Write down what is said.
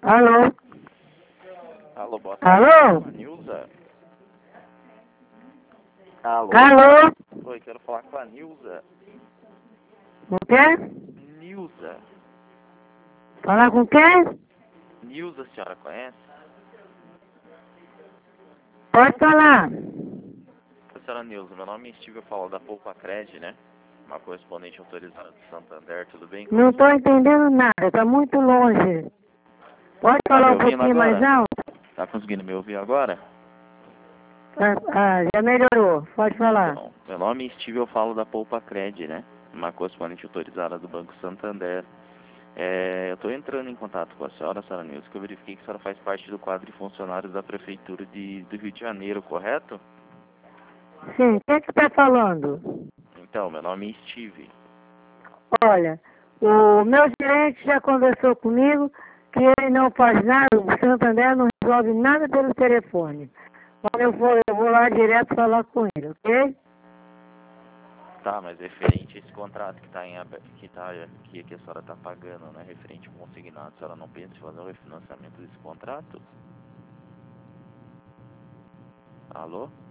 Alô? Alô, boa tarde. Alô? Nilza? Alô? Alô? Oi, quero falar com a Nilza. Com quem? Nilza. Falar com quem? Nilza, a senhora conhece? Pode falar. Senhora Nilza, meu nome é Steve, eu falo da Poupa Cred, né? Uma correspondente autorizada do Santander, tudo bem? Não estou entendendo nada, está muito longe. Pode Tá me falar um ouvindo pouquinho mais agora? alto? Tá conseguindo me ouvir agora? Já melhorou. Pode falar. Então, meu nome é Steve, eu falo da Poupa Cred, né? Uma correspondente autorizada do Banco Santander. Eu estou entrando em contato com a senhora Nilza, que eu verifiquei que a senhora faz parte do quadro de funcionários da Prefeitura do Rio de Janeiro, correto? Sim, quem que está falando? Então, meu nome é Steve. Olha, o meu gerente já conversou comigo que ele não faz nada, o Santander não resolve nada pelo telefone. Mas eu vou lá direto falar com ele, ok? Tá, mas referente a esse contrato que está em aberto, que a senhora está pagando, né? Referente ao consignado, a senhora não pensa em fazer o refinanciamento desse contrato? Alô?